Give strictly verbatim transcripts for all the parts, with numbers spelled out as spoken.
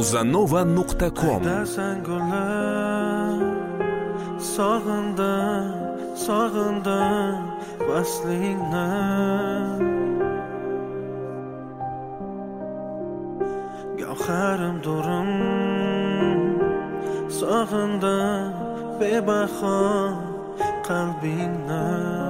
muzanova nuqta com. Qaydasan gullar, sog'indim, sog'indim vaslingni. Gavharim durum, sog'indim bebaho qalbingni.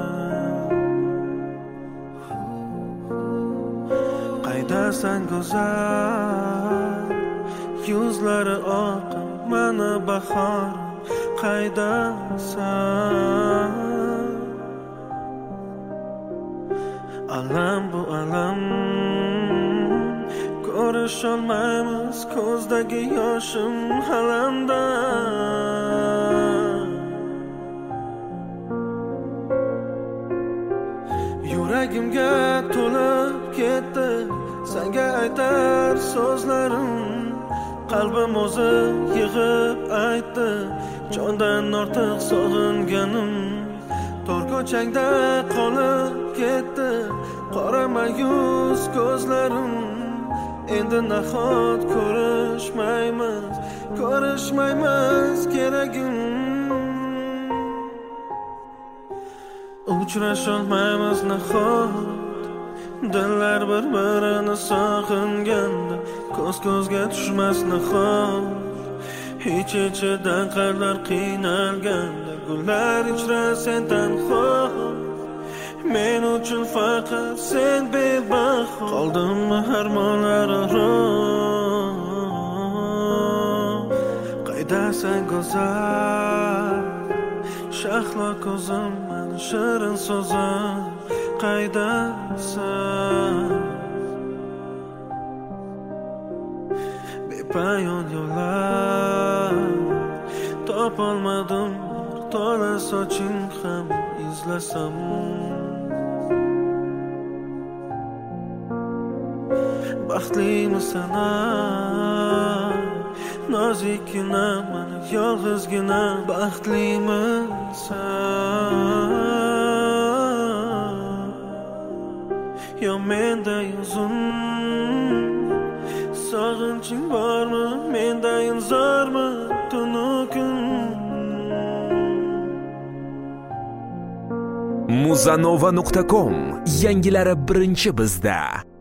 Qaydasan go'zal, yuzlari oqim, mana bahor qaydasan. Alam bu alam, ko'risholmaymiz, ko'zdagi yoshim alamda. Yuragimga to'lib ketdi senga aytar so'zlarim. Qalbim o'zi yig'ib aytdi, jondan ortiq sog'inganim. Tor ko'changda qolib ketdi qora mayus ko'zlarim. Endi nahot ko'rishmaymiz, ko'rishmaymiz keragim. Uchrasholmaymiz nahot, dillar bir-birini sog'inganda ko'z-ko'zga tushmas nahot. Ich-ichidan qalblar qiynalganda gullar ichra sen tanho. Men uchun faqat sen bebaho. Qoldimmi armonlar aro, qaydasan go'zal, shahlo ko'zim, mani shirin so'zim. Qaydasan bepayon yo'llar, topolmadim to'la soching ham izlasam. Baxtlimisan nozikgina, mana yolg'izgina baxtlimisan. Yo menda uzun sog'inching bormi, mendayin zormi tunu kun. muzanova nuqta com, yangilari birinchi bizda.